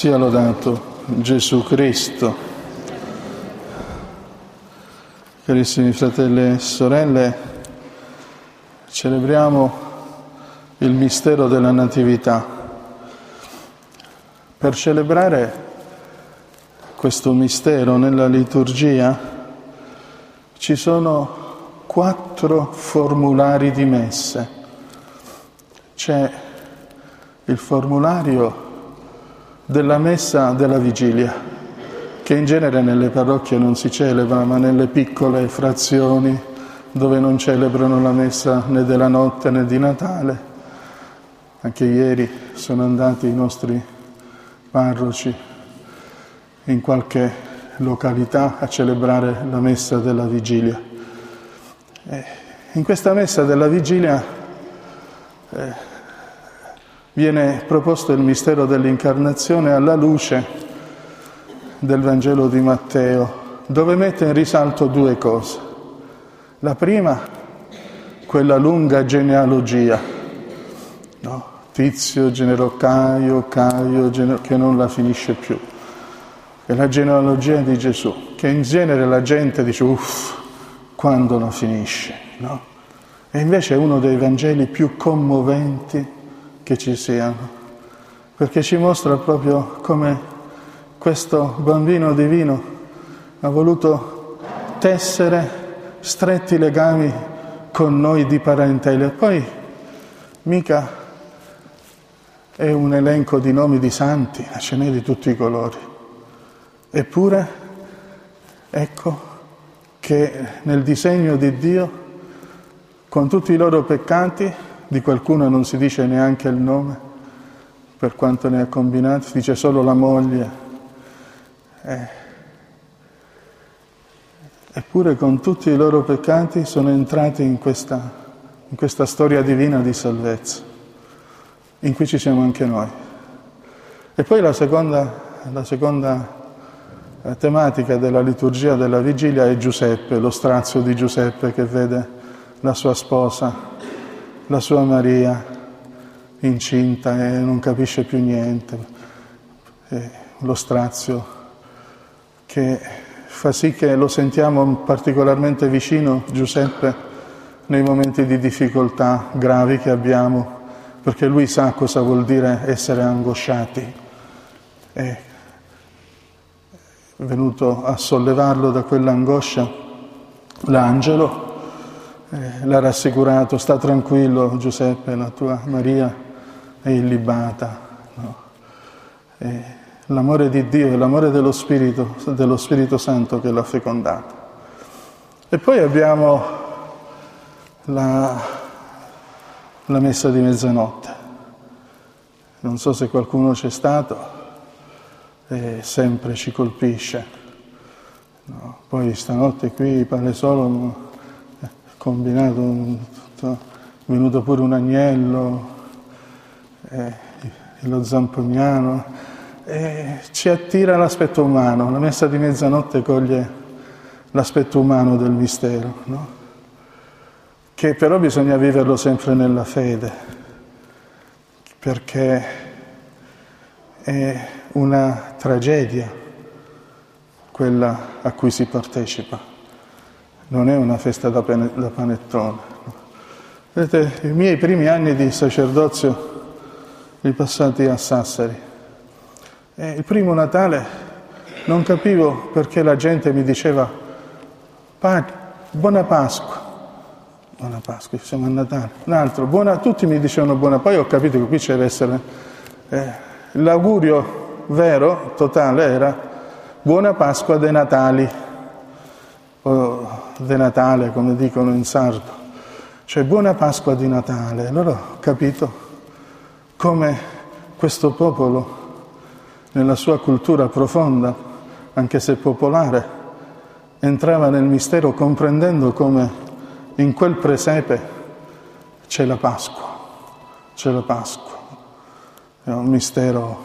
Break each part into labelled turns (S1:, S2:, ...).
S1: Sia lodato Gesù Cristo. Carissimi fratelli e sorelle, celebriamo il mistero della Natività. Per celebrare questo mistero nella liturgia ci sono 4 formulari di messe. C'è il formulario della messa della vigilia, che in genere nelle parrocchie non si celebra, ma nelle piccole frazioni dove non celebrano la messa né della notte né di Natale. Anche ieri sono andati i nostri parroci in qualche località a celebrare la messa della vigilia. In questa messa della vigilia viene proposto il mistero dell'incarnazione alla luce del Vangelo di Matteo, dove mette in risalto 2 cose. La prima, quella lunga genealogia, no? Tizio generò Caio, che non la finisce più. È la genealogia di Gesù, che in genere la gente dice, quando la finisce, no? E invece è uno dei Vangeli più commoventi che ci siano, perché ci mostra proprio come questo bambino divino ha voluto tessere stretti legami con noi di parentela. E poi mica è un elenco di nomi di santi, ce n'è di tutti i colori. Eppure, ecco che nel disegno di Dio, con tutti i loro peccati, di qualcuno non si dice neanche il nome, per quanto ne ha combinati, si dice solo la moglie. Eppure con tutti i loro peccati sono entrati in questa storia divina di salvezza, in cui ci siamo anche noi. E poi la seconda tematica della liturgia della vigilia è Giuseppe, lo strazio di Giuseppe che vede la sua sposa, la sua Maria, incinta e non capisce più niente. Lo strazio che fa sì che lo sentiamo particolarmente vicino, Giuseppe, nei momenti di difficoltà gravi che abbiamo, perché lui sa cosa vuol dire essere angosciati. È venuto a sollevarlo da quell'angoscia l'angelo, l'ha rassicurato, sta tranquillo Giuseppe, la tua Maria è illibata. No? L'amore di Dio e l'amore dello Spirito Santo che l'ha fecondata. E poi abbiamo la messa di mezzanotte. Non so se qualcuno c'è stato, sempre ci colpisce. No? Poi stanotte qui Padre Solo combinato, è venuto pure un agnello, lo zampognano, ci attira l'aspetto umano. La messa di mezzanotte coglie l'aspetto umano del mistero, no? Che però bisogna viverlo sempre nella fede, perché è una tragedia quella a cui si partecipa. Non è una festa da panettone. Vedete, i miei primi anni di sacerdozio li passati a Sassari. E il primo Natale non capivo perché la gente mi diceva Padre, buona Pasqua. Buona Pasqua, siamo a Natale. Un altro, tutti mi dicevano buona. Poi ho capito che qui c'era deve essere l'augurio vero, totale, era buona Pasqua dei Natali. O de Natale, come dicono in sardo, cioè buona Pasqua di Natale. Allora ho capito come questo popolo, nella sua cultura profonda, anche se popolare, entrava nel mistero comprendendo come in quel presepe c'è la Pasqua, è un mistero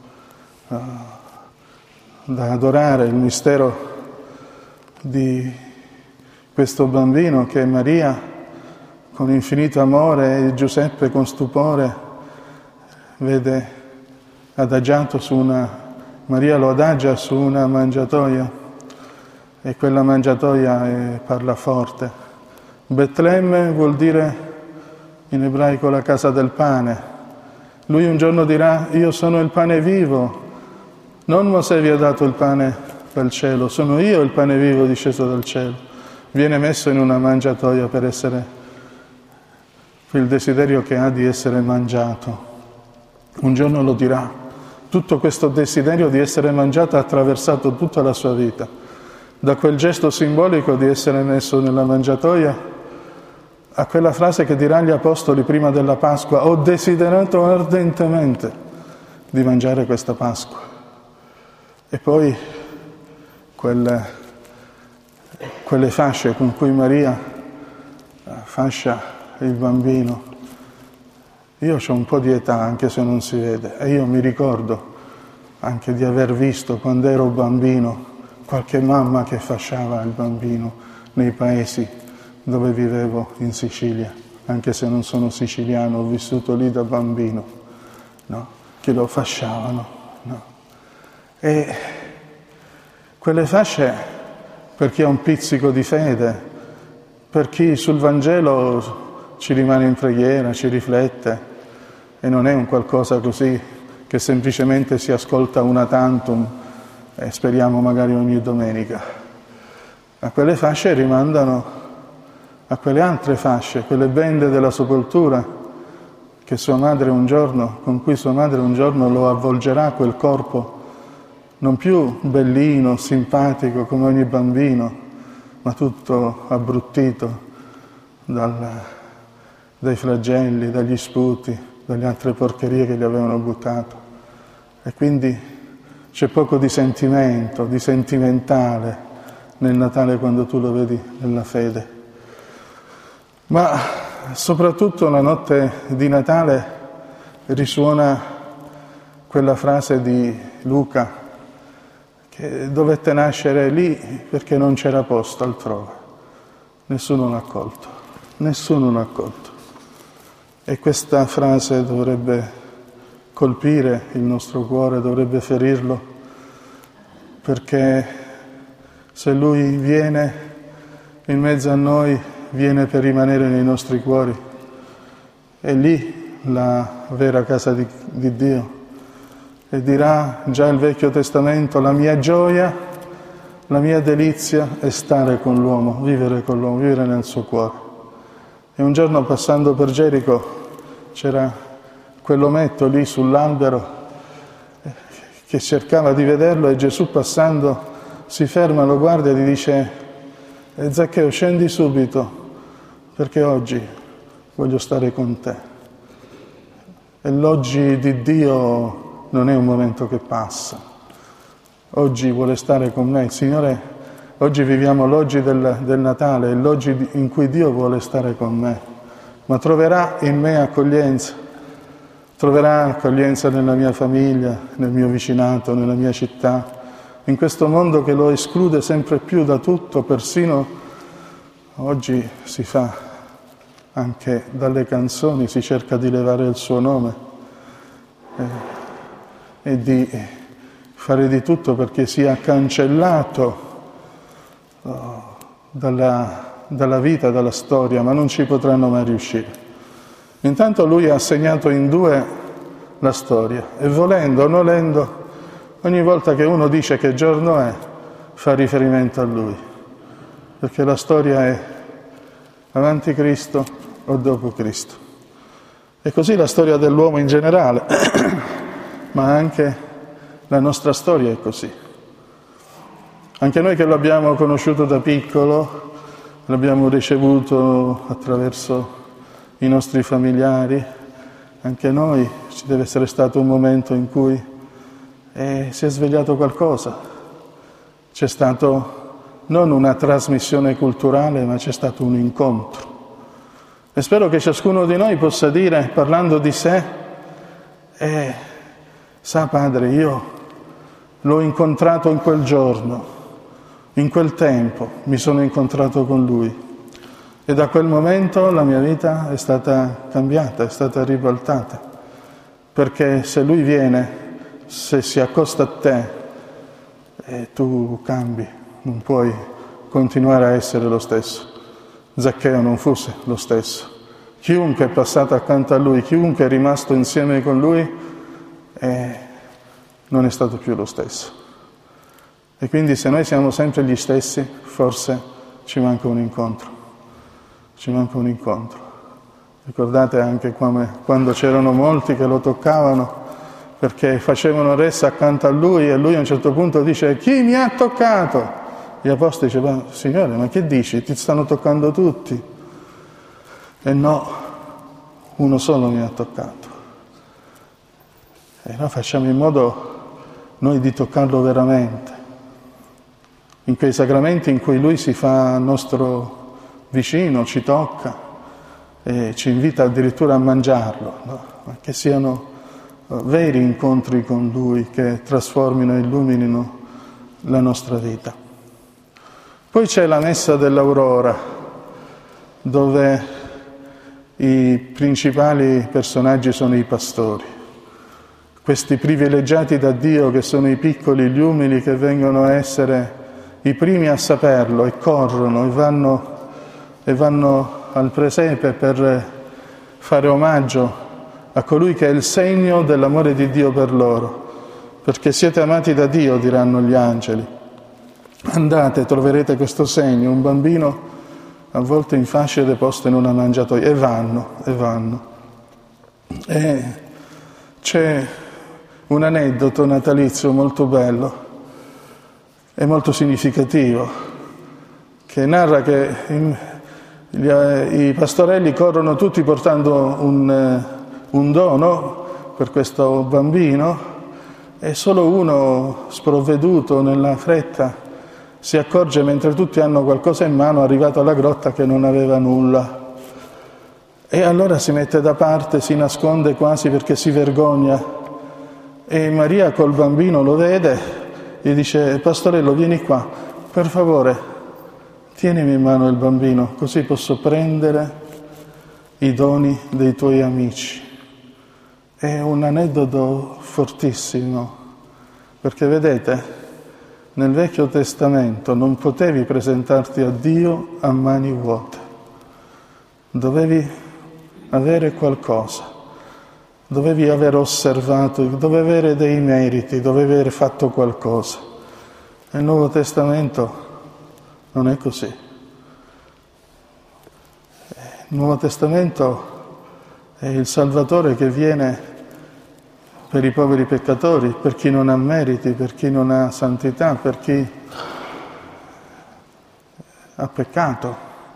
S1: da adorare, il mistero di questo bambino che Maria con infinito amore e Giuseppe con stupore vede adagiato su una Maria lo adagia su una mangiatoia e quella mangiatoia parla forte. Betlemme vuol dire in ebraico la casa del pane. Lui un giorno dirà: io sono il pane vivo, non Mosè vi ha dato il pane dal cielo, sono io il pane vivo disceso dal cielo. Viene messo in una mangiatoia per essere il desiderio che ha di essere mangiato. Un giorno lo dirà. Tutto questo desiderio di essere mangiato ha attraversato tutta la sua vita. Da quel gesto simbolico di essere messo nella mangiatoia a quella frase che dirà agli apostoli prima della Pasqua: ho desiderato ardentemente di mangiare questa Pasqua. E poi quelle fasce con cui Maria fascia il bambino. Io ho un po' di età, anche se non si vede, e io mi ricordo anche di aver visto, quando ero bambino, qualche mamma che fasciava il bambino nei paesi dove vivevo in Sicilia, anche se non sono siciliano, ho vissuto lì da bambino, no? Che lo fasciavano, no? E quelle fasce, per chi ha un pizzico di fede, per chi sul Vangelo ci rimane in preghiera, ci riflette, e non è un qualcosa così che semplicemente si ascolta una tantum e speriamo magari ogni domenica. Ma quelle fasce rimandano a quelle altre fasce, quelle bende della sepoltura che con cui sua madre un giorno lo avvolgerà quel corpo, non più bellino, simpatico come ogni bambino, ma tutto abbruttito dai flagelli, dagli sputi, dalle altre porcherie che gli avevano buttato. E quindi c'è poco di sentimento, di sentimentale nel Natale quando tu lo vedi nella fede. Ma soprattutto la notte di Natale risuona quella frase di Luca che dovette nascere lì perché non c'era posto altrove. Nessuno l'ha accolto, nessuno l'ha accolto. E questa frase dovrebbe colpire il nostro cuore, dovrebbe ferirlo, perché se Lui viene in mezzo a noi, viene per rimanere nei nostri cuori. È lì la vera casa di Dio. E dirà già il Vecchio Testamento: la mia gioia, la mia delizia è stare con l'uomo, vivere nel suo cuore. E un giorno, passando per Gerico, c'era quell'ometto lì sull'albero che cercava di vederlo, e Gesù, passando, si ferma, lo guarda e gli dice: Zaccheo, scendi subito, perché oggi voglio stare con te. E l'oggi di Dio non è un momento che passa. Oggi vuole stare con me. Il Signore, oggi viviamo l'oggi del Natale, è l'oggi in cui Dio vuole stare con me. Ma troverà in me accoglienza, troverà accoglienza nella mia famiglia, nel mio vicinato, nella mia città, in questo mondo che lo esclude sempre più da tutto. Persino oggi si fa, anche dalle canzoni, si cerca di levare il suo nome e di fare di tutto perché sia cancellato dalla vita, dalla storia, ma non ci potranno mai riuscire. Intanto Lui ha segnato in due la storia, e volendo o nolendo, ogni volta che uno dice che giorno è, fa riferimento a Lui, perché la storia è avanti Cristo o dopo Cristo. E così la storia dell'uomo in generale, ma anche la nostra storia è così. Anche noi che lo abbiamo conosciuto da piccolo, l'abbiamo ricevuto attraverso i nostri familiari, anche noi ci deve essere stato un momento in cui si è svegliato qualcosa. C'è stato non una trasmissione culturale, ma c'è stato un incontro. E spero che ciascuno di noi possa dire, parlando di sé: sa Padre, io l'ho incontrato in quel giorno, in quel tempo mi sono incontrato con Lui. E da quel momento la mia vita è stata cambiata, è stata ribaltata, perché se Lui viene se si accosta a te, tu cambi, non puoi continuare a essere lo stesso. Zaccheo non fu lo stesso. Chiunque è passato accanto a lui, chiunque è rimasto insieme con lui, non è stato più lo stesso. E quindi se noi siamo sempre gli stessi, forse ci manca un incontro. Ci manca un incontro. Ricordate anche quando c'erano molti che lo toccavano perché facevano ressa accanto a lui e lui a un certo punto dice: chi mi ha toccato? Gli apostoli dicevano: Signore, ma che dici? Ti stanno toccando tutti. E no, uno solo mi ha toccato. E noi facciamo in modo noi di toccarlo veramente. In quei sacramenti in cui lui si fa nostro vicino, ci tocca e ci invita addirittura a mangiarlo, no? Ma che siano veri incontri con lui che trasformino e illuminino la nostra vita. Poi c'è la messa dell'Aurora, dove i principali personaggi sono i pastori, questi privilegiati da Dio che sono i piccoli, gli umili, che vengono a essere i primi a saperlo e corrono e vanno al presepe per fare omaggio a colui che è il segno dell'amore di Dio per loro. Perché siete amati da Dio, diranno gli angeli. Andate, troverete questo segno, un bambino avvolto in fasce deposto in una mangiatoia. E vanno. E c'è un aneddoto natalizio molto bello e molto significativo, che narra che i pastorelli corrono tutti portando un dono per questo bambino e solo uno, sprovveduto nella fretta, si accorge mentre tutti hanno qualcosa in mano, arrivato alla grotta, che non aveva nulla. E allora si mette da parte, si nasconde quasi perché si vergogna. E Maria col bambino lo vede e dice: pastorello, vieni qua, per favore, tienimi in mano il bambino, così posso prendere i doni dei tuoi amici. È un aneddoto fortissimo, perché vedete, nel Vecchio Testamento non potevi presentarti a Dio a mani vuote, dovevi avere qualcosa, dovevi aver osservato, dovevi avere dei meriti, dovevi aver fatto qualcosa. Nel Nuovo Testamento non è così. Il Nuovo Testamento è il Salvatore che viene per i poveri peccatori, per chi non ha meriti, per chi non ha santità, per chi ha peccato.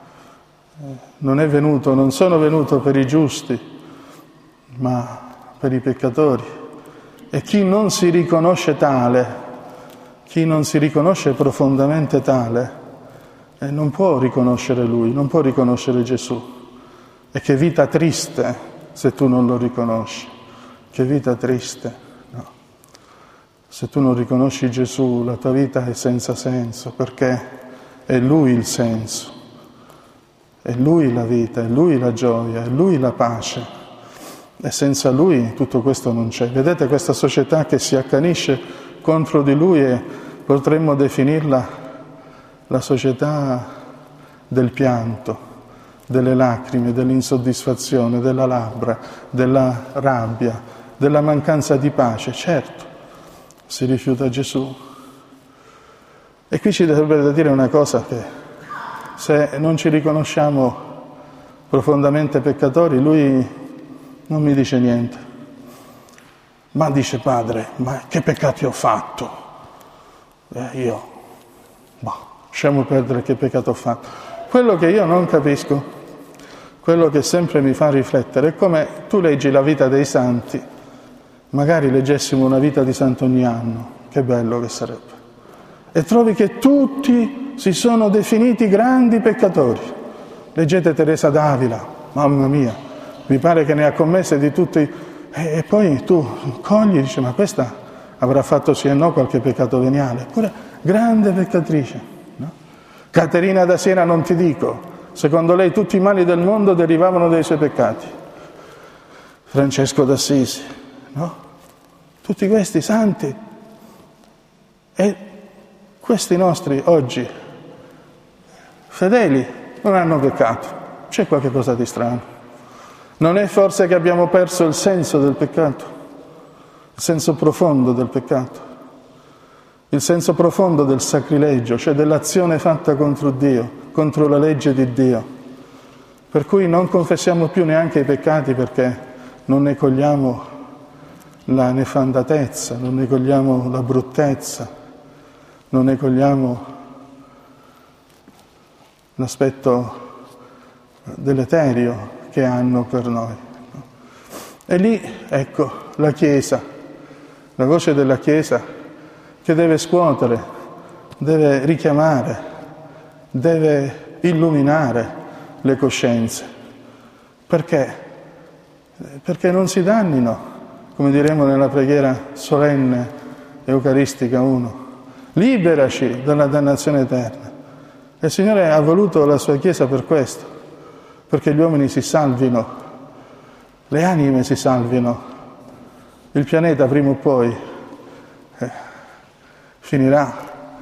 S1: Non sono venuto per i giusti, ma per i peccatori. E chi non si riconosce tale, chi non si riconosce profondamente tale, non può riconoscere Lui, non può riconoscere Gesù. E che vita triste se tu non lo riconosci. Che vita triste, no? Se tu non riconosci Gesù, la tua vita è senza senso, perché è Lui il senso, è Lui la vita, è Lui la gioia, è Lui la pace. E senza Lui tutto questo non c'è. Vedete questa società che si accanisce contro di Lui e potremmo definirla la società del pianto, delle lacrime, dell'insoddisfazione, della labbra, della rabbia, della mancanza di pace. Certo, si rifiuta Gesù. E qui ci dovrebbe da dire una cosa, che se non ci riconosciamo profondamente peccatori, Lui non mi dice niente. Ma dice: Padre, ma che peccati ho fatto? Lasciamo perdere che peccato ho fatto. Quello che io non capisco, quello che sempre mi fa riflettere, è come tu leggi la vita dei santi, magari leggessimo una vita di santo ogni anno, che bello che sarebbe, e trovi che tutti si sono definiti grandi peccatori. Leggete Teresa d'Avila, mamma mia, mi pare che ne ha commesse di tutti, e poi tu cogli e dici: ma questa avrà fatto sì e no qualche peccato veniale, eppure grande peccatrice, no? Caterina da Siena non ti dico, secondo lei tutti i mali del mondo derivavano dai suoi peccati. Francesco d'Assisi, no? tutti questi santi, e questi nostri oggi fedeli non hanno peccato. C'è qualche cosa di strano. Non è forse che abbiamo perso il senso del peccato, il senso profondo del peccato, il senso profondo del sacrilegio, cioè dell'azione fatta contro Dio, contro la legge di Dio, per cui non confessiamo più neanche i peccati perché non ne cogliamo la nefandatezza, non ne cogliamo la bruttezza, non ne cogliamo l'aspetto deleterio che hanno per noi. E lì, ecco, la Chiesa, la voce della Chiesa che deve scuotere, deve richiamare, deve illuminare le coscienze. Perché? Perché non si dannino, come diremo nella preghiera solenne Eucaristica 1. Liberaci dalla dannazione eterna. E il Signore ha voluto la sua Chiesa per questo, perché gli uomini si salvino, le anime si salvino. Il pianeta prima o poi finirà.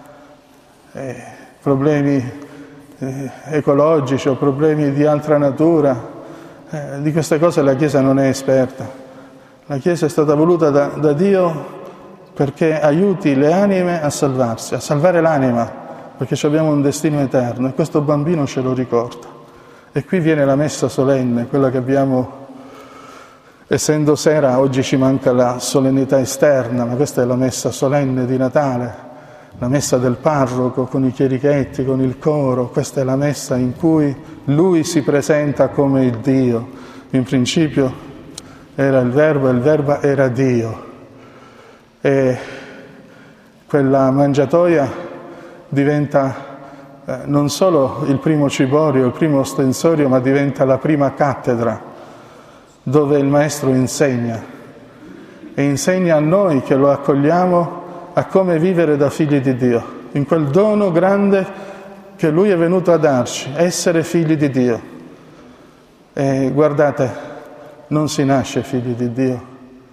S1: Problemi ecologici o problemi di altra natura, di queste cose la Chiesa non è esperta. La Chiesa è stata voluta da Dio perché aiuti le anime a salvarsi, a salvare l'anima, perché abbiamo un destino eterno e questo bambino ce lo ricorda. E qui viene la messa solenne, quella che abbiamo, essendo sera, oggi ci manca la solennità esterna, ma questa è la messa solenne di Natale, la messa del parroco con i chierichetti, con il coro. Questa è la messa in cui Lui si presenta come il Dio. In principio era il Verbo e il Verbo era Dio. E quella mangiatoia diventa non solo il primo ciborio, il primo ostensorio, ma diventa la prima cattedra dove il Maestro insegna e insegna a noi che lo accogliamo a come vivere da figli di Dio, in quel dono grande che Lui è venuto a darci, essere figli di Dio. E guardate, non si nasce figli di Dio.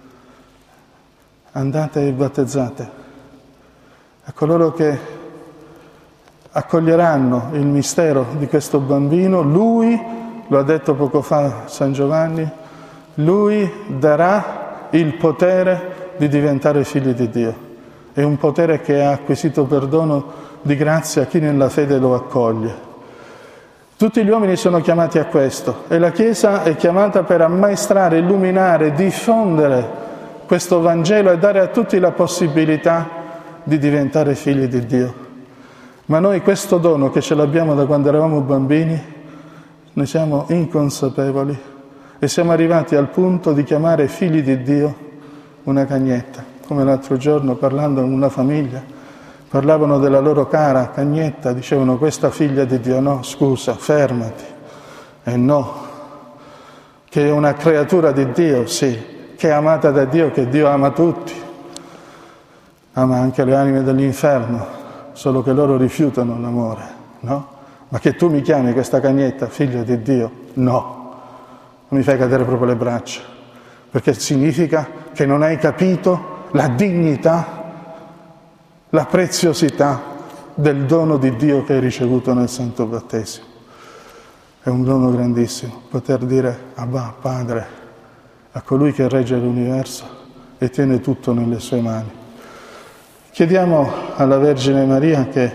S1: Andate e battezzate. A coloro che accoglieranno il mistero di questo bambino, Lui, lo ha detto poco fa San Giovanni, Lui darà il potere di diventare figli di Dio. È un potere che ha acquisito perdono di grazia a chi nella fede lo accoglie. Tutti gli uomini sono chiamati a questo e la Chiesa è chiamata per ammaestrare, illuminare, diffondere questo Vangelo e dare a tutti la possibilità di diventare figli di Dio. Ma noi questo dono che ce l'abbiamo da quando eravamo bambini, ne siamo inconsapevoli e siamo arrivati al punto di chiamare figli di Dio una cagnetta. Come l'altro giorno, parlando in una famiglia, parlavano della loro cara cagnetta, dicevano questa figlia di Dio. No, scusa, fermati. E no, che è una creatura di Dio, sì, che è amata da Dio, che Dio ama tutti. Ama anche le anime dell'inferno, solo che loro rifiutano l'amore, no? Ma che tu mi chiami questa cagnetta figlia di Dio? No, non mi fai cadere proprio le braccia, perché significa che non hai capito la dignità, la preziosità del dono di Dio che hai ricevuto nel Santo Battesimo. È un dono grandissimo, poter dire Abba, Padre, a colui che regge l'universo e tiene tutto nelle sue mani. Chiediamo alla Vergine Maria, che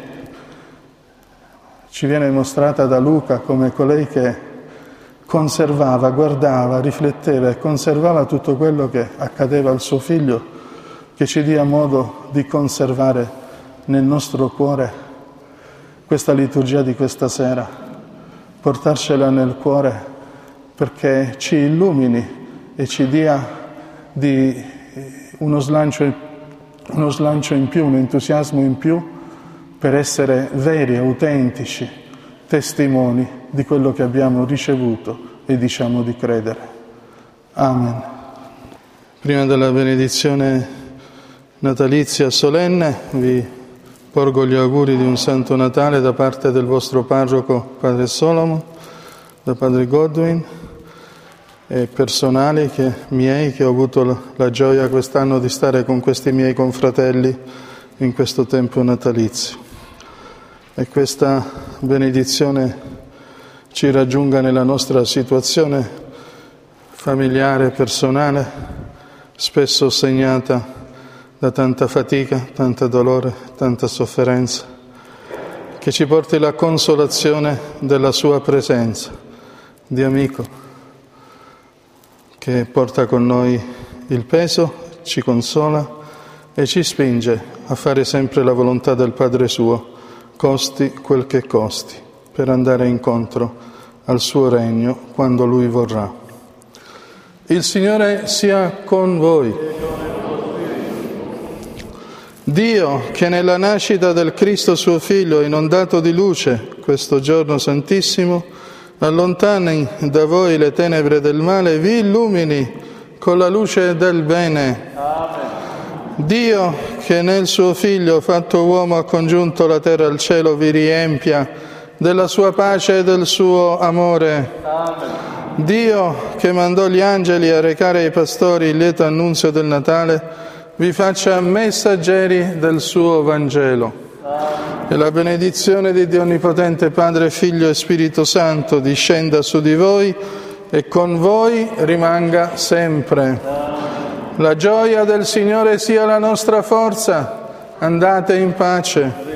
S1: ci viene mostrata da Luca come colei che conservava, guardava, rifletteva e conservava tutto quello che accadeva al suo figlio, che ci dia modo di conservare nel nostro cuore questa liturgia di questa sera, portarcela nel cuore perché ci illumini e ci dia uno slancio in più, un entusiasmo in più per essere veri, autentici testimoni di quello che abbiamo ricevuto e diciamo di credere. Amen. Prima della benedizione natalizia solenne vi porgo gli auguri di un Santo Natale da parte del vostro parroco Padre Solomon, da Padre Godwin, e personali che ho avuto la gioia quest'anno di stare con questi miei confratelli in questo tempo natalizio. E questa benedizione ci raggiunga nella nostra situazione familiare, personale, spesso segnata da tanta fatica, tanto dolore, tanta sofferenza, che ci porti la consolazione della sua presenza di amico, che porta con noi il peso, ci consola e ci spinge a fare sempre la volontà del Padre suo, costi quel che costi, per andare incontro al suo regno quando Lui vorrà. Il Signore sia con voi. Dio, che nella nascita del Cristo suo Figlio ha inondato di luce questo giorno santissimo, allontani da voi le tenebre del male, vi illumini con la luce del bene. Amen. Dio, che nel suo Figlio fatto uomo ha congiunto la terra al cielo, vi riempia della sua pace e del suo amore. Amen. Dio, che mandò gli angeli a recare ai pastori il lieto annunzio del Natale, vi faccia messaggeri del suo Vangelo. E la benedizione di Dio Onnipotente, Padre, Figlio e Spirito Santo discenda su di voi e con voi rimanga sempre. La gioia del Signore sia la nostra forza. Andate in pace.